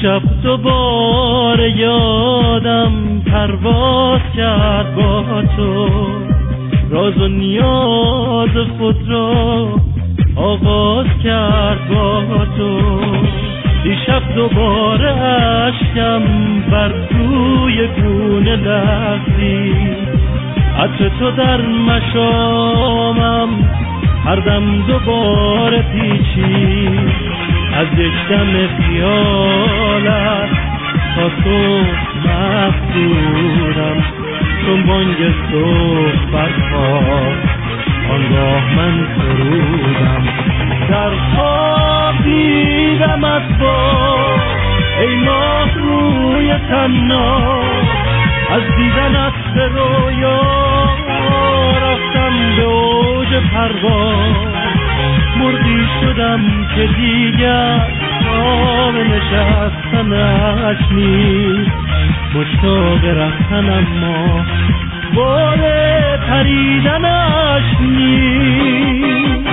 دیشب دوباره یادم پرواز کرد با تو، راز و نیاز خود را آغاز کرد با تو. دیشب دوباره اشکم بر روی گونه لغزید، عطر تو در مشامم هر دم دوباره پیچید. از یک دم خیالت تا تو مفتونم، چون بانگ صبح برخاست آنگاه من سرودم. در خواب دیدم از با ای ماه روی تنها، از دیدنت به رویا رفتم به اوج پرواز. مردی شدم که دیگر خواب نشستنش نیست، مشتاق رفتن اما بال پریدنش نیست.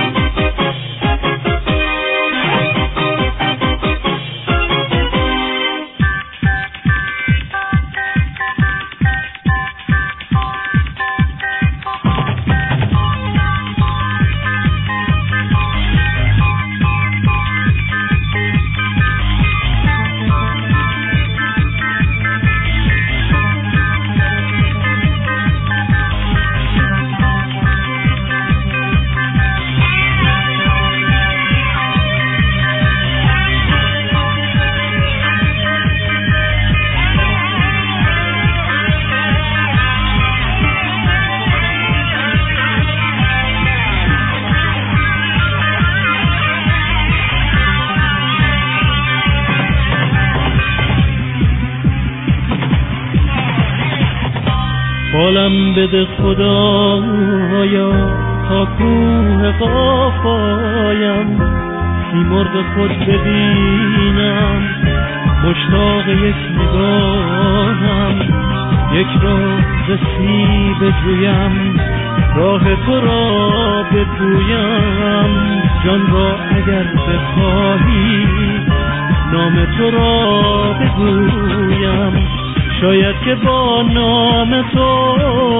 بالم بده خدایا تا کوه قافایم، سیمرغ خود ببینم مشتاق یک نگاهم. یک راز سیب جویم راه تو را بپویم، جان را اگر بخواهی نام تو را بگویم. شاید که با نام تو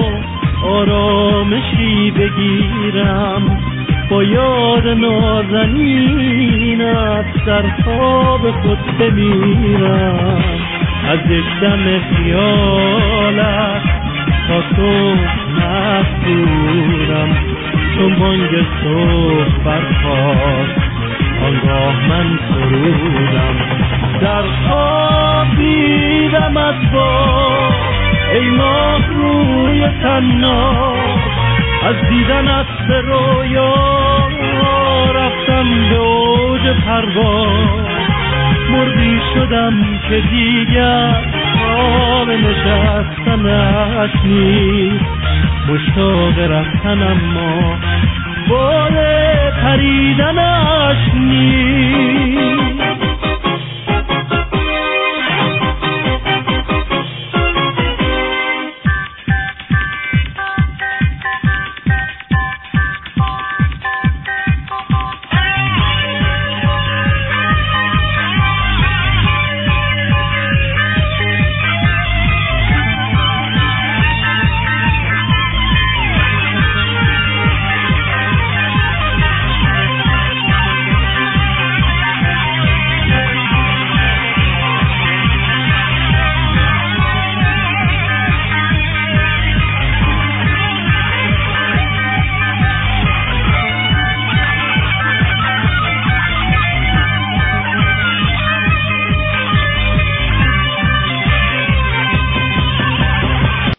آرامشی بگیرم، با یاد نازنینت در خواب خود بمیرم. از یک دم خیالت تا تو مفتونم، چون بانگ صبح برخاست آنگاه من سرودم. در خواب دیدمت با ای ماه روی تنها، از دیدنت به رویا رفتم به اوج پرواز. مردی شدم که دیگر خواب نشستنش نیست، مشتاق رفتن اما بال پریدنش نیست.